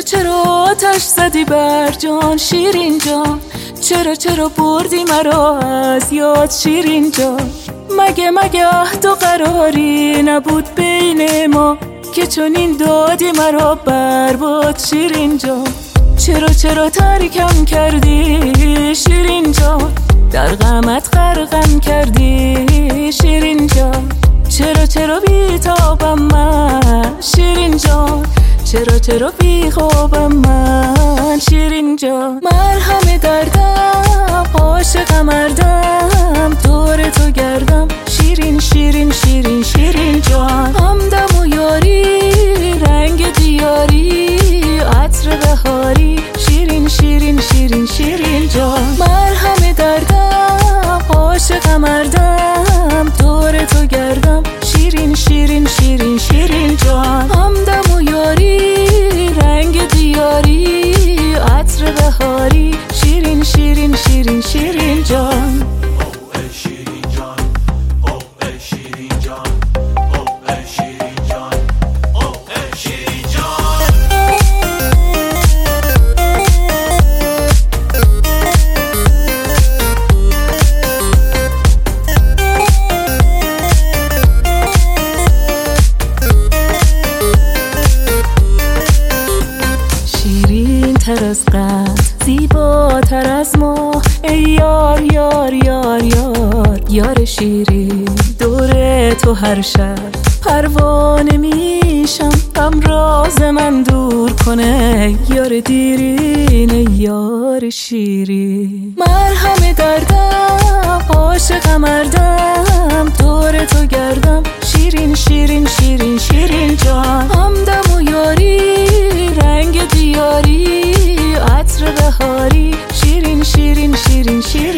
چرا آتش زدی بر جان شیرین جان؟ چرا بردی مرا از یاد شیرین جان؟ مگه عهد و قراری نبود بین ما که چنین دادی مرا برباد شیرین جان؟ چرا ترکم کردی شیرین جان؟ در غمت غرقم کردی شیرین جان؟ چرا بیتابم من شیرین جان؟ چرا بیخوابم من شیرین جان؟ مرهم دردم عاشق مردم دور تو گردم شیرین جان؟ همدم و یاری رنگ دیاری عطر بهاری شیرین جان؟ مرهم دردم عاشق مردم دور تو گردم شیرین جان؟ همدم و یاری رنگ دیاری عطر بهاری شیرین جان؟ تر از قد زیباتر از ماه ای یار یار شیرین، دور تو هر شب پروانه میشم غم راز من دور کنه یار دیرین یار شیرین. مرهم دردم عاشق مردم دور تو گردم شیرین جان؟ همدم و یاری رنگ دیاری عطر بهاری شیرین